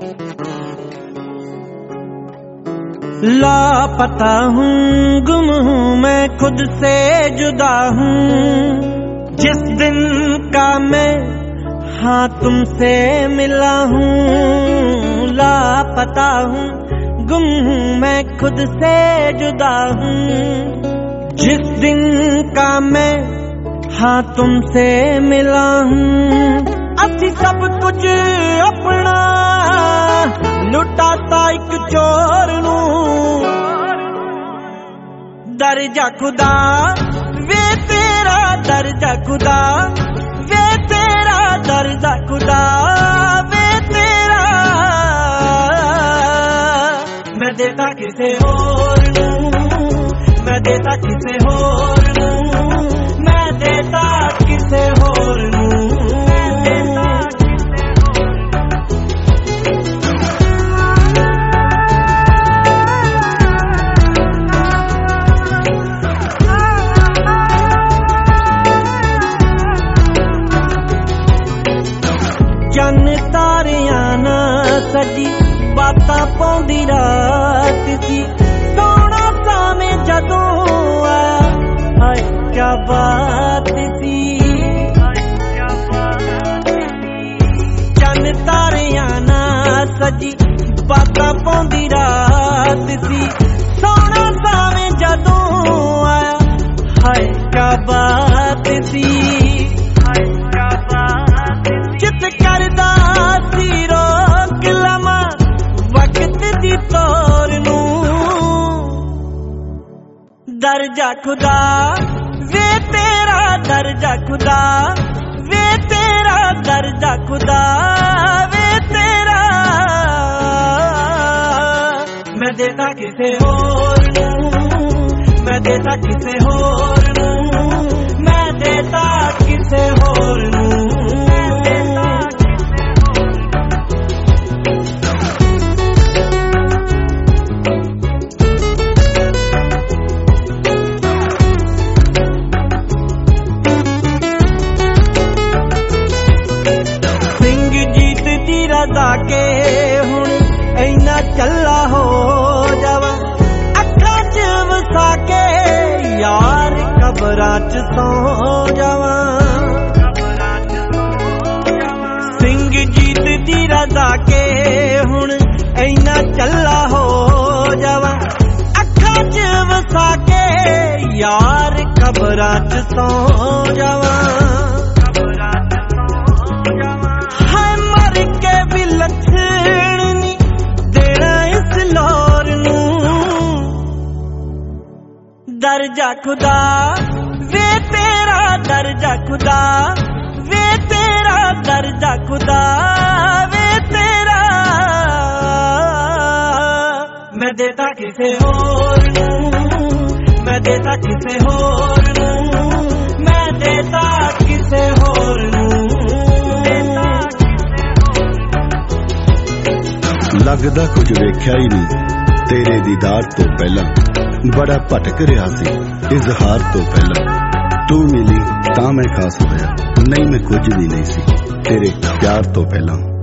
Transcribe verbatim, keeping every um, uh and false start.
लापता हूँ, गुम हूँ, मैं खुद से जुदा हूँ। जिस दिन का मैं हाँ तुमसे मिला हूँ। लापता हूँ, गुम हूँ, मैं खुद से जुदा हूँ। जिस दिन का मैं हाँ तुमसे मिला हूँ। असी सब कुछ अपना लुटाता एक चोर नू। दर्जा खुदा वे तेरा दर्जा खुदा, वे तेरा दर्जा खुदा, वे तेरा। मैं देता किसे और नू, मैं देता किसे और नू, मैं देता किसे और नू। चन तारियां ना सजी बातां पौंदी रात सी। सोना सामे जदों आया हाय क्या बात सी। चन तारियां ना सजी बातां पौंदी रात सी। सोना सामे जदों आया हाय क्या बात सी। चित करदा सी रोक लमा वक्त दी तोर नू। दर्जा खुदा वे तेरा दर्जा खुदा, वे तेरा दर्जा खुदा, वे तेरा। मैं देता किसे और नू, मैं देता किसे और नू, मैं देता किसे और नू। रदा के हुण इन्ना चला हो जावा। अखां च वसा के यार कबरां च सौ जावा। सिंह जीत दी रदा के हुण इन्ना चला हो जावा। अखां च वसा के यार कबरां च सौ जावा। लक्षण नी देना इस लोर नू। दर्जा खुदा वे तेरा दर्जा खुदा, वे तेरा दर्जा खुदा, वे तेरा। मैं देता किसे और नू, मैं देता किसे और नू, मैं देता किसे और नू। लगदा कुछ वेख्या ही नहीं तेरे दीदार तो पहला। बड़ा भटक रहा सी इजहार तो पहला। तू मिली तां मैं खास होया, नहीं मैं कुछ भी नहीं सी तेरे प्यार तो पहला।